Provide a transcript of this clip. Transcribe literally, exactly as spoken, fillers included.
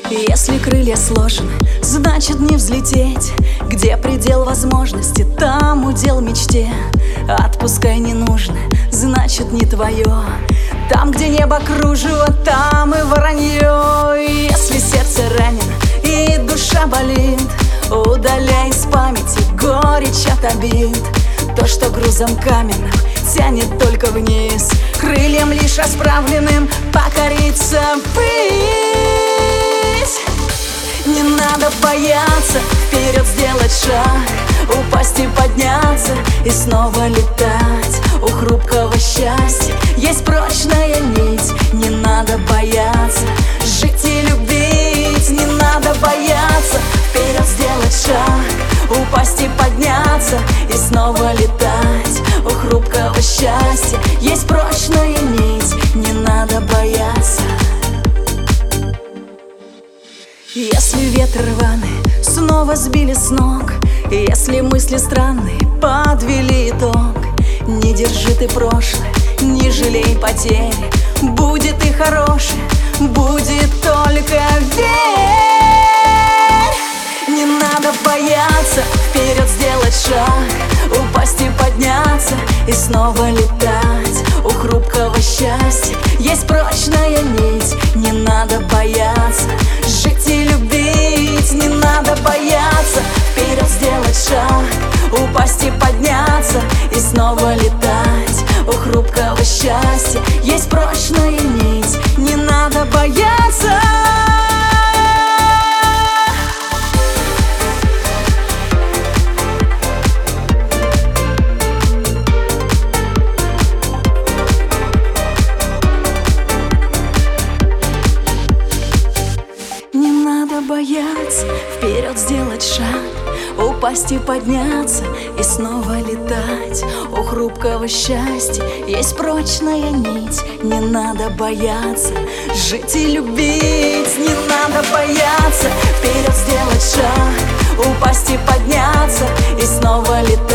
Если крылья сложены, значит не взлететь. Где предел возможности, там удел мечте. Отпускай ненужное, значит не твое. Там, где небо кружево, там и воронье. Если сердце ранено и душа болит, удаляй из памяти горечь от обид. То, что грузом каменным тянет только вниз, крыльям лишь расправленным покориться ввысь. Не надо бояться вперед сделать шаг, упасть и подняться и снова летать. У хрупкого счастья есть прочная нить. Не надо бояться жить и любить. Не надо бояться вперед сделать шаг, упасть и подняться и снова летать. У хрупкого счастья есть прочная нить. Не надо бояться. Если ветер рваный снова сбили с ног, если мысли странные подвели итог, не держи ты прошлое, не жалей потери. Будет и хорошее, будет только верь. Не надо бояться вперед сделать шаг, упасть и подняться и снова летать. У хрупкого счастья есть прочная нить. Не надо бояться жить и любить. Не надо бояться вперед сделать шаг, упасть и подняться и снова летать. У хрупкого счастья есть прочная нить. Не надо бояться. Не надо бояться вперед сделать шаг, упасть и подняться и снова летать. У хрупкого счастья есть прочная нить. Не надо бояться жить и любить. Не надо бояться вперед сделать шаг, упасть и подняться и снова летать.